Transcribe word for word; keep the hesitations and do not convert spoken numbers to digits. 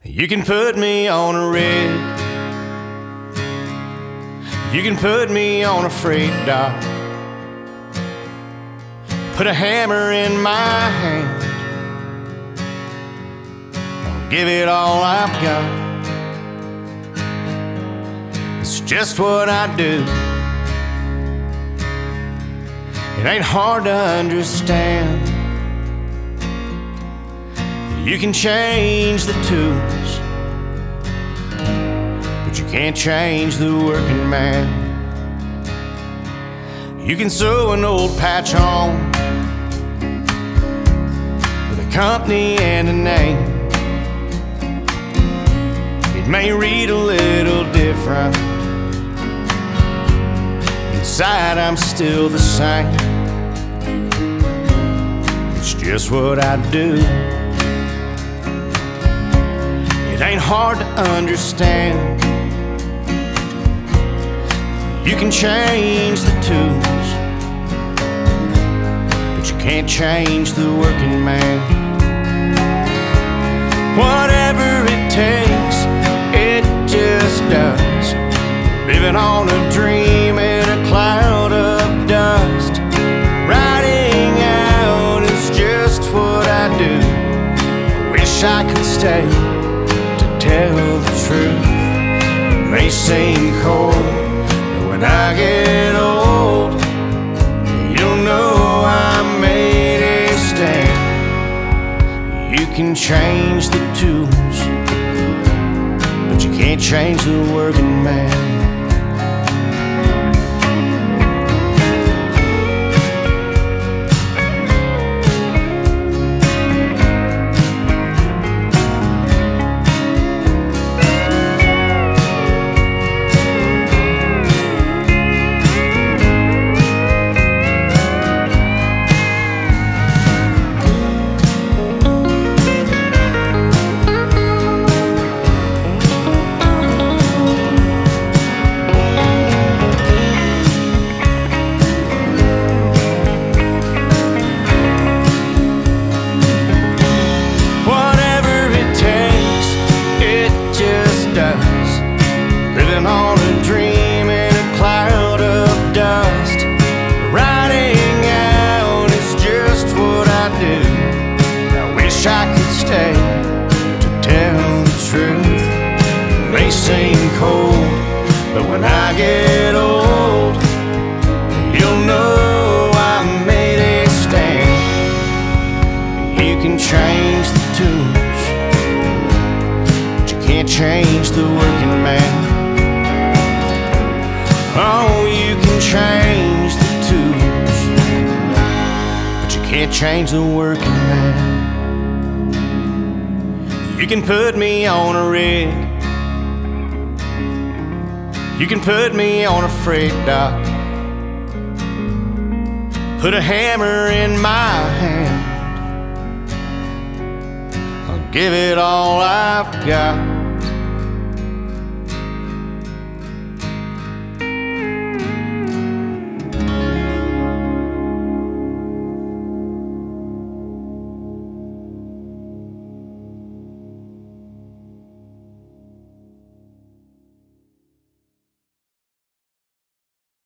You can put me on a rig, you can put me on a freight dock, put a hammer in my hand, I'll give it all I've got. It's just what I do. It ain't hard to understand. You can change the tools, but you can't change the working man. You can sew an old patch on with a company and a name. It may read a little different. Inside I'm still the same. It's just what I do. It ain't hard to understand. You can change the tools, but you can't change the working man. Whatever it takes, it just does. Living on a dream in a cloud of dust. Riding out is just what I do. I wish I could stay to tell the truth. It may seem cold, but when I get old, you'll know I made a stand. You can change the tools, but you can't change the working man. Living on a dream in a cloud of dust. Riding out is just what I do. I wish I could stay to tell the truth. It may seem cold, but when I get old, you'll know I made a stand. You can change the tools, but you can't change the working man. Oh, you can change the tools, but you can't change the working man. You can put me on a rig, you can put me on a freight dock, put a hammer in my hand, I'll give it all I've got.